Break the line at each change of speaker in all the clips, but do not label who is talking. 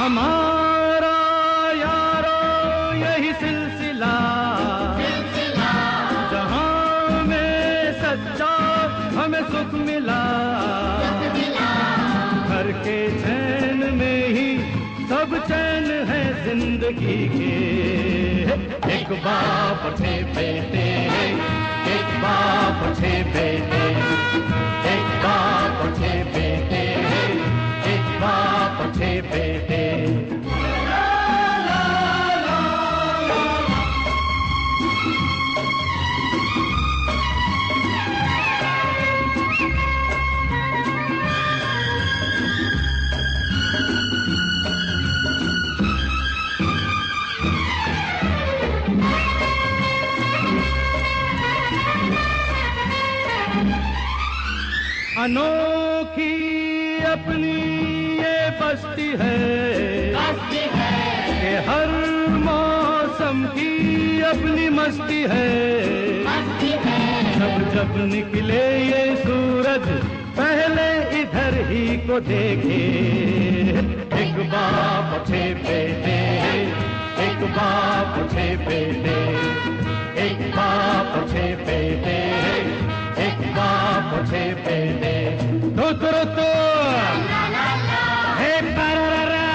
हमारा यारो यही सिलसिला, जहां में सच्चा हमें सुख मिला। घर के चैन में ही सब चैन है जिंदगी के। एक बाप थे बेटे, एक बाप थे बेटे, एक बाप थे बेटे, एक बाप थे बेटे। अनोखी अपनी ये बस्ती है कि हर मौसम की अपनी मस्ती है। जब जब निकले ये सूरज पहले इधर ही को देखे। एक बाप थे बेटे, एक बाप थे बेटे, एक बाप थे बेटे, एक बाप थे बेटे। तो हे पररा,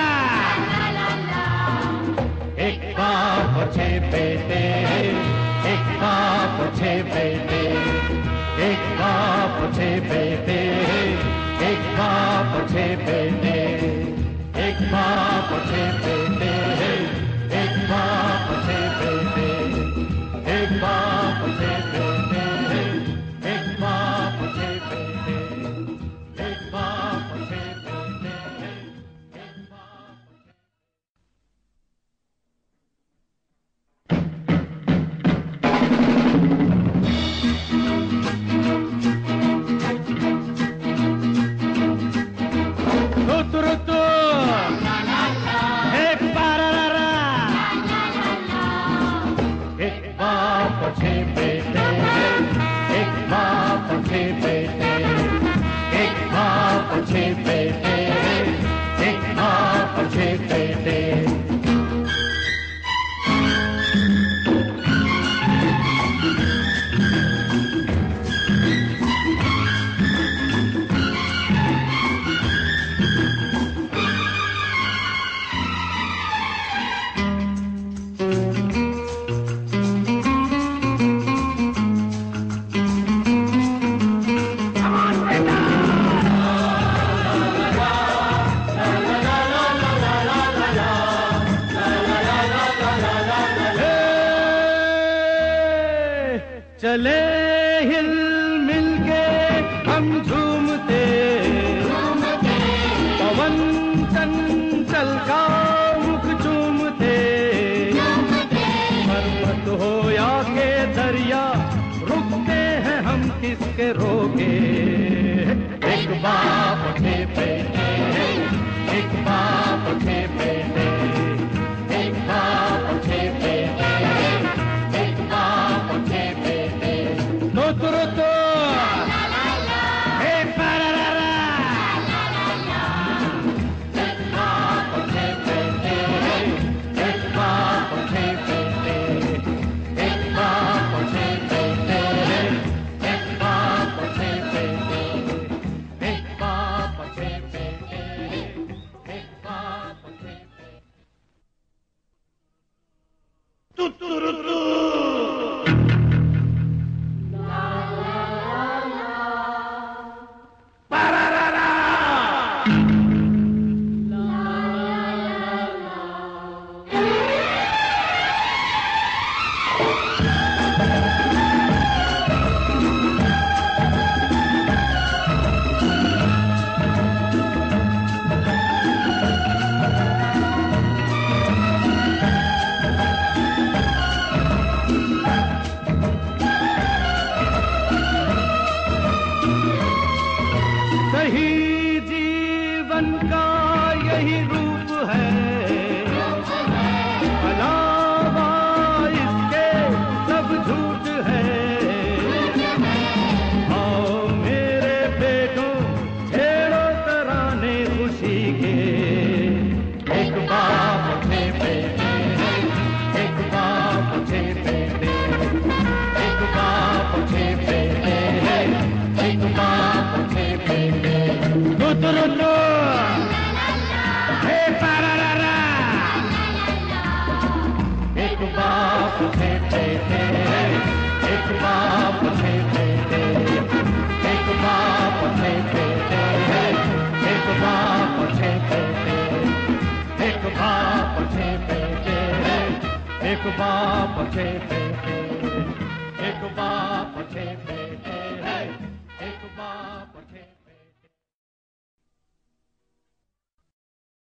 एक बाप थे बेटे, एक बाप थे बेटे, एक बाप थे बेटे, एक बाप थे बेटे, एक बाप थे बेटे, एक बाप थे बेटे, एक बाप थे बेटे, एक बाप थे बेटे, एक बाप थे बेटे, एक बाप। चले हिल मिल के हम झूमते, पवन चंचल का मुख चूमते। पर्वत हो या के दरिया रुकते हैं हम किसके रोके। एक बाप थे बेटे, एक बाप थे बेटे, एक बाप थे बेटे, एक बाप थे बेटे। तो हे पररा, एक बाप थे बेटे, एक बाप थे बेटे, एक बाप थे बेटे, एक बाप थे बेटे, एक बाप थे बेटे, एक बाप थे बेटे। एक बाप थे